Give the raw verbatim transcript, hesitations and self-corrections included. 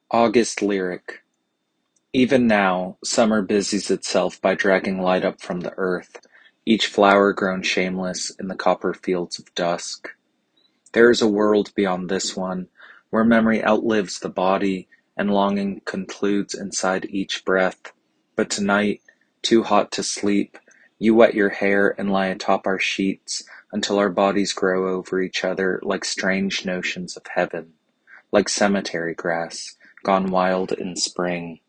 August Lyric. Even now, summer busies itself by dragging light up from the earth, each flower grown shameless in the copper fields of dusk. There is a world beyond this one, where memory outlives the body, and longing concludes inside each breath. But tonight, too hot to sleep, you wet your hair and lie atop our sheets until our bodies grow over each other like strange notions of heaven, like cemetery grass, gone wild in spring.